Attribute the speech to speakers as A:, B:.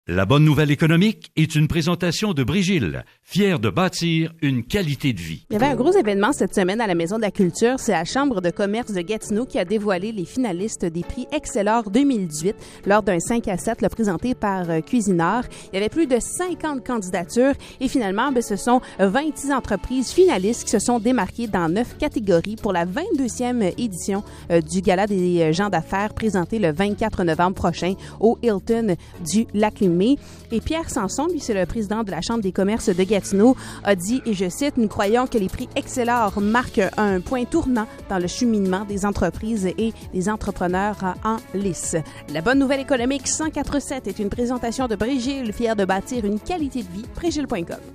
A: La bonne nouvelle économique est une présentation de Brigil, fière de bâtir une qualité de vie.
B: Il y avait un gros événement cette semaine à la Maison de la Culture. C'est la Chambre de commerce de Gatineau qui a dévoilé les finalistes des prix Excellor 2018 lors d'un 5 à 7 présenté par Cuisinart. Il y avait plus de 50 candidatures et finalement, ce sont 26 entreprises finalistes qui se sont démarquées dans 9 catégories pour la 22e édition du Gala des gens d'affaires présenté le 24 novembre prochain au Hilton du Lac-Léman. Et Pierre Sanson, lui, c'est le président de la Chambre des commerces de Gatineau, a dit, et je cite, « Nous croyons que les prix Excellor marquent un point tournant dans le cheminement des entreprises et des entrepreneurs en lice. » La bonne nouvelle économique 104.7 est une présentation de Brigil, fière de bâtir une qualité de vie. Brigil.com.